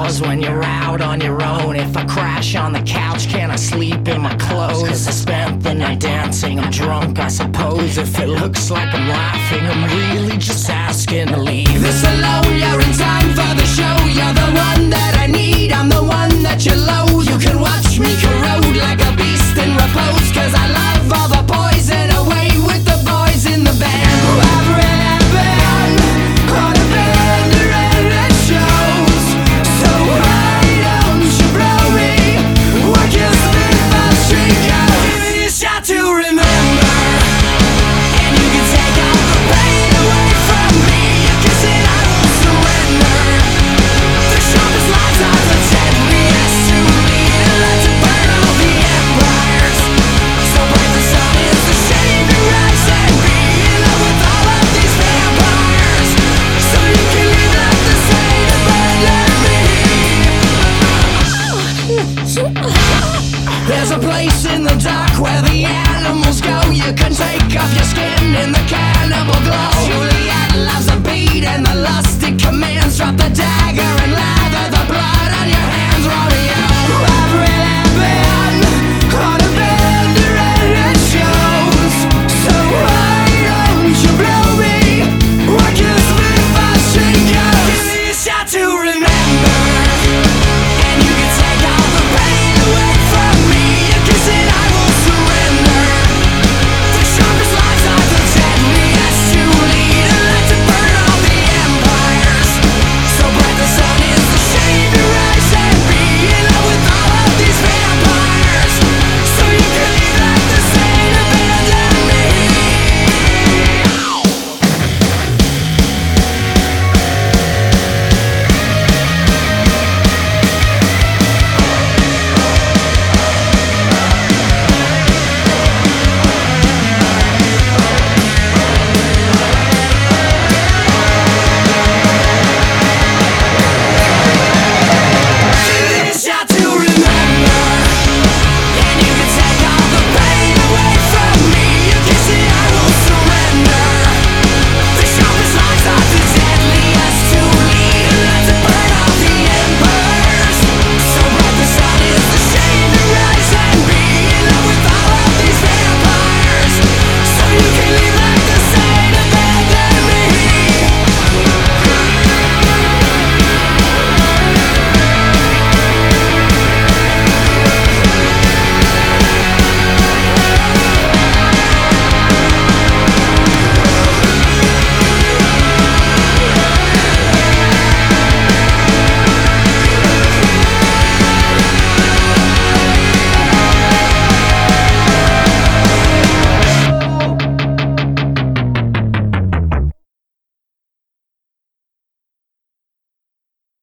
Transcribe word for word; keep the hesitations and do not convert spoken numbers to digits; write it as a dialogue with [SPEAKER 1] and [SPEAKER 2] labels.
[SPEAKER 1] hours when you're out on your own. If I crash on the couch, can I sleep in my clothes? Cause I spent the night dancing, I'm drunk I suppose. If it looks like I'm laughing, I'm really just asking to leave. This alone, you're in time for the show. You're the one that I need, I'm the one that you loathe. You can watch me corrode like a beast in repose, cause I love all the boys